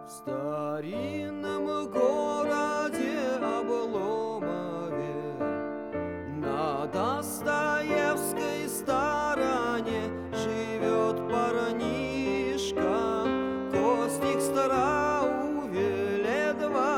В старинном городе Обломове на Достоевской стороне живет парнишка Костик Староуве, лет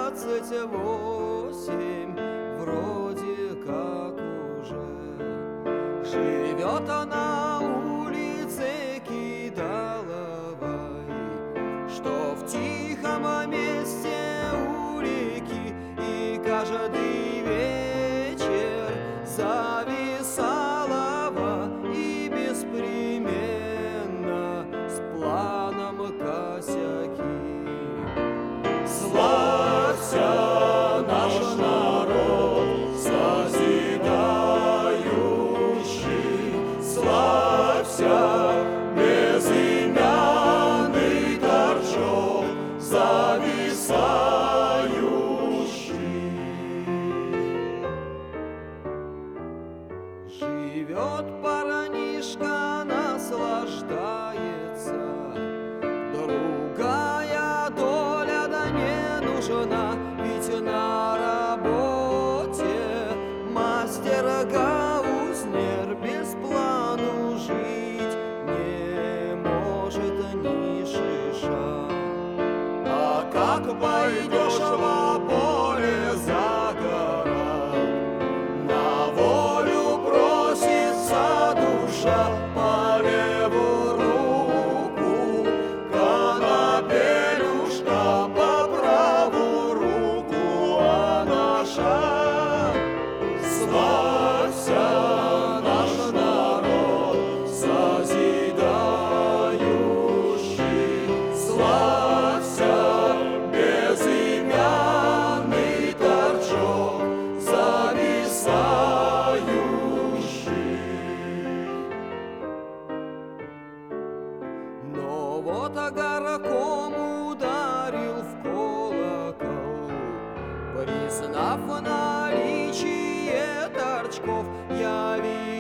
28, вроде как уже. Живет на улице Кидаловой, что в тихом месте у реки, и каждый вечер зависалова и беспременно с планом косяки. Славься, наш народ созидающий, славься, безымянный торчок зависающий. Живет парнишка, наслаждается, другая доля да не нужна, ведь на работе мастер Гаузнер без плану жить не может ни шиша. А как пойдешь во поле за город, на волю просится душа, по левую руку конопелюшка, по правую руку анаша. Славься, наш народ созидающий, славься, безымянный торчок зависающий. Но вот горком ударил в колокол, признав наличие торчков, явил